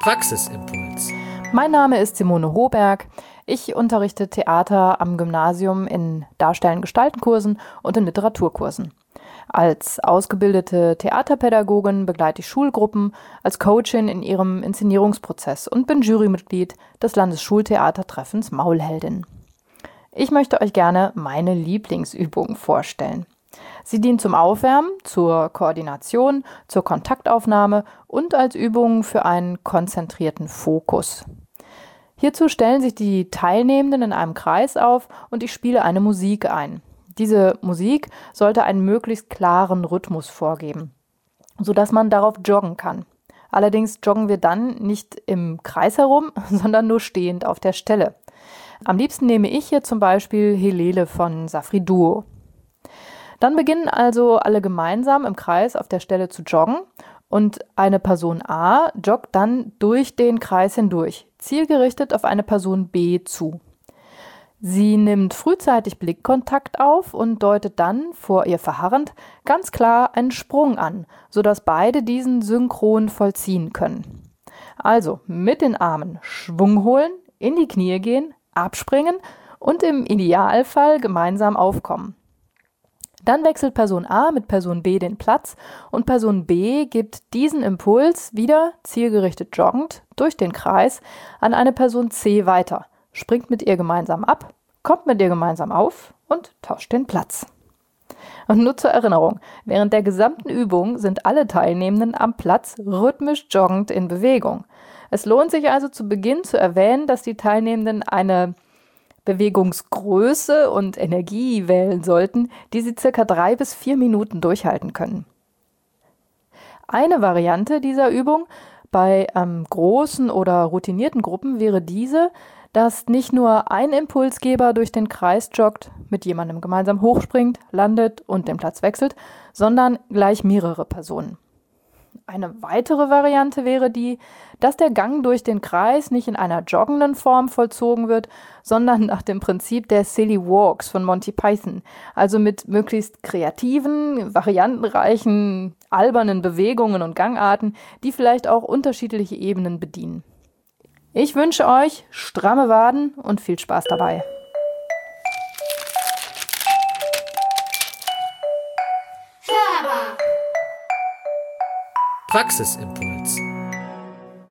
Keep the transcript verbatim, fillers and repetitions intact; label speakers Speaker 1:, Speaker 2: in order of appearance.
Speaker 1: Praxisimpuls.
Speaker 2: Mein Name ist Simone Hoberg. Ich unterrichte Theater am Gymnasium in Darstellen-Gestalten-Kursen und in Literaturkursen. Als ausgebildete Theaterpädagogin begleite ich Schulgruppen als Coachin in ihrem Inszenierungsprozess und bin Jurymitglied des Landesschultheatertreffens Maulheldin. Ich möchte euch gerne meine Lieblingsübung vorstellen. Sie dient zum Aufwärmen, zur Koordination, zur Kontaktaufnahme und als Übung für einen konzentrierten Fokus. Hierzu stellen sich die Teilnehmenden in einem Kreis auf und ich spiele eine Musik ein. Diese Musik sollte einen möglichst klaren Rhythmus vorgeben, sodass man darauf joggen kann. Allerdings joggen wir dann nicht im Kreis herum, sondern nur stehend auf der Stelle. Am liebsten nehme ich hier zum Beispiel Helele von Safri Duo. Dann beginnen also alle gemeinsam im Kreis auf der Stelle zu joggen und eine Person A joggt dann durch den Kreis hindurch, zielgerichtet auf eine Person B zu. Sie nimmt frühzeitig Blickkontakt auf und deutet dann, vor ihr verharrend, ganz klar einen Sprung an, sodass beide diesen synchron vollziehen können. Also mit den Armen Schwung holen, in die Knie gehen, abspringen und im Idealfall gemeinsam aufkommen. Dann wechselt Person A mit Person B den Platz und Person B gibt diesen Impuls wieder zielgerichtet joggend durch den Kreis an eine Person C weiter, springt mit ihr gemeinsam ab, kommt mit ihr gemeinsam auf und tauscht den Platz. Und nur zur Erinnerung, während der gesamten Übung sind alle Teilnehmenden am Platz rhythmisch joggend in Bewegung. Es lohnt sich also zu Beginn zu erwähnen, dass die Teilnehmenden eine Bewegungsgröße und Energie wählen sollten, die sie circa drei bis vier Minuten durchhalten können. Eine Variante dieser Übung bei ähm, großen oder routinierten Gruppen wäre diese, dass nicht nur ein Impulsgeber durch den Kreis joggt, mit jemandem gemeinsam hochspringt, landet und den Platz wechselt, sondern gleich mehrere Personen. Eine weitere Variante wäre die, dass der Gang durch den Kreis nicht in einer joggenden Form vollzogen wird, sondern nach dem Prinzip der Silly Walks von Monty Python, also mit möglichst kreativen, variantenreichen, albernen Bewegungen und Gangarten, die vielleicht auch unterschiedliche Ebenen bedienen. Ich wünsche euch stramme Waden und viel Spaß dabei.
Speaker 1: Praxisimpuls.